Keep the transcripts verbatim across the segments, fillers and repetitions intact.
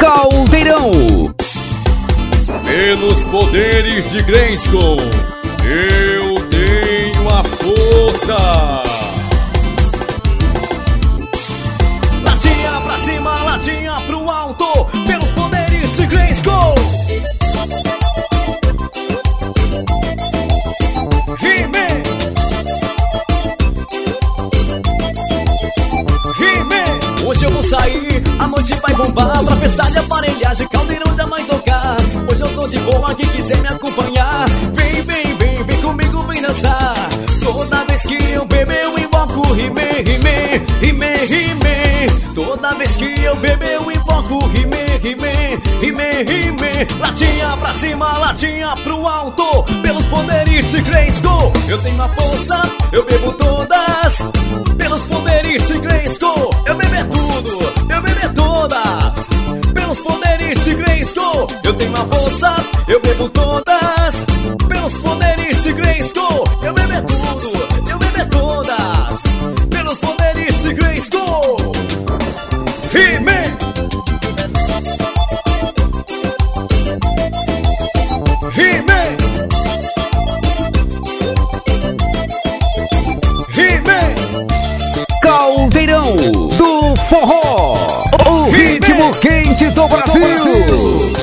Caldeirão. Pelos poderes de Grayskull, eu tenho a força. Latinha pra cima, latinha pro alto, pelos poderes de Grayskull. He-Man, He-Man. Hoje eu vou sair, a noite vai bombar, pra festa de aparelhagem, caldeirão já vai tocar. Hoje eu tô de boa, quem quiser me acompanhar, vem, vem, vem, vem comigo, vem dançar. Toda vez que eu beber eu invoco He-Man, He-Man, He-Man, He-Man. Toda vez que eu beber eu invoco He-Man, He-Man, He-Man, He-Man. Latinha pra cima, latinha pro alto, pelos poderes de Grayskull. Eu tenho a força, eu bebo todas, pelos poderes de Grayskull. Eu bebo é tudo, eu bebo é todas, pelos poderes de Grayskull. Eu tenho a força, eu bebo todas, pelos poderes de Grayskull. Eu bebo é tudo, eu bebo é todas, pelos poderes de Grayskull. He-Man, He-Man, He-Man. Caldeirão do Forró, o ritmo quente do Brasil.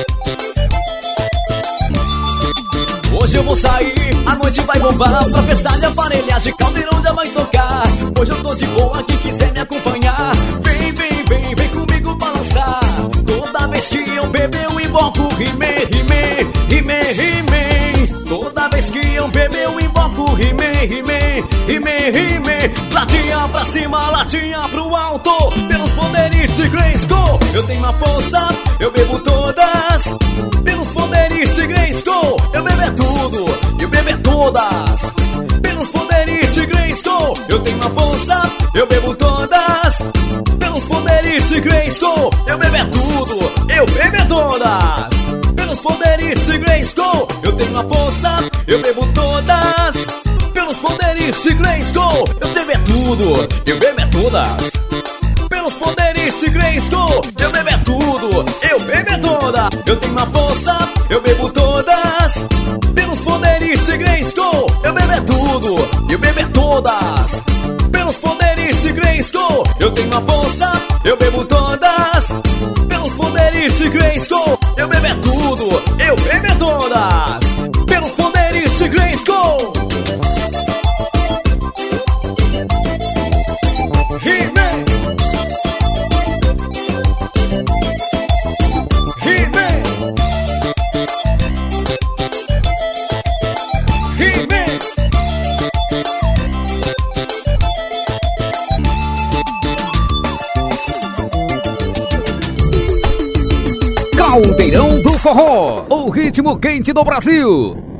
Hoje eu vou sair, a noite vai bombar, pra festa de aparelhagem, caldeirão já vai tocar. Hoje eu tô de boa, quem quiser me acompanhar, vem, vem, vem, vem comigo balançar. Toda vez que eu beber eu invoco He-Man, He-Man, He-Man, He-Man. Toda vez que eu beber eu invoco He-Man, He-Man, He-Man, He-Man. Latinha pra cima, latinha pro alto, pelos poderes de Grayskull. Eu tenho a força, eu bebo todas, pelos poderes de Grayskull. Eu bebo é tudo, eu bebo é todas, pelos poderes de Grayskull. Eu tenho a força, eu bebo todas, pelos poderes de Grayskull. Eu bebo é tudo, eu bebo é todas, pelos poderes de Grayskull. Eu tenho a força, eu bebo todas, pelos poderes de Grayskull. Eu bebo é tudo, eu bebo é todas, pelos poderes de Grayskull. Eu bebo é tudo, eu bebo é toda. Eu tenho a força, eu bebo todas, pelos poderes de Grayskull. Eu bebo é tudo, eu bebo é todas, pelos poderes de Grayskull. Eu tenho a força, eu bebo todas, pelos poderes de Grayskull. Eu bebo é tudo, eu bebo é todas, pelos poderes de Grayskull. He-Man, He-Man, He-Man. Caldeirão do Forró, o ritmo quente do Brasil.